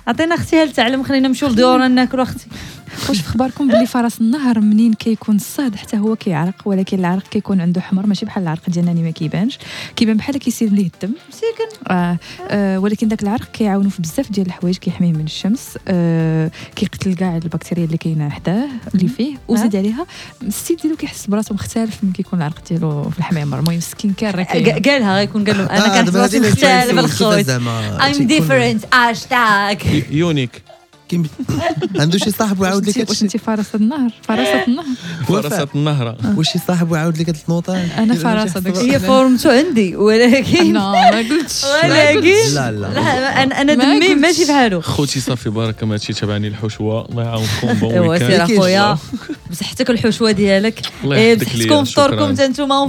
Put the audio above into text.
عطينا اختي هل تعلم، خلينا نمشيو لدورنا ناكلوا اختي. واش في خباركم بلي فرس النهر منين كيكون الصهد حتى هو كيعرق، ولكن العرق كيكون عنده حمر ماشي بحال العرق ديالنا اللي ما كيبانش، كيبان بحال كيسيل ليه الدم مسكين. ولكن داك العرق كيعاونوا في بزاف ديال الحوايج، كيحميه من الشمس، كيقتل كاع البكتيريا اللي كاينه حداه اللي فيه، وزيد عليها السيد ديالو كيحس براسو مختلف من كيكون العرق ديالو في الحميمر. المهم سكين كير راه قالها غيكون قال لهم انا كنحس راسي مختلف الخوت I'm different هاشتاغ يونيك. عنده شي صاحب وعاود لك واش انت فرس النهر؟ فرسة النهر. واش شي صاحب وعاود لك هاد النوطه؟ انا فراسه داك هي فورمتو عندي، ولكن ما قلتش ولكن لا انا دمي ماشي بحالو. خوتي صافي بارك ما هادشي تابعني الحشوه، الله يعاونكم. بون ايوا سير ويكاند. اخويا بصحتك الحشوه ديالك. الله يحفظك ليا. تكون فطوركم حتى نتوما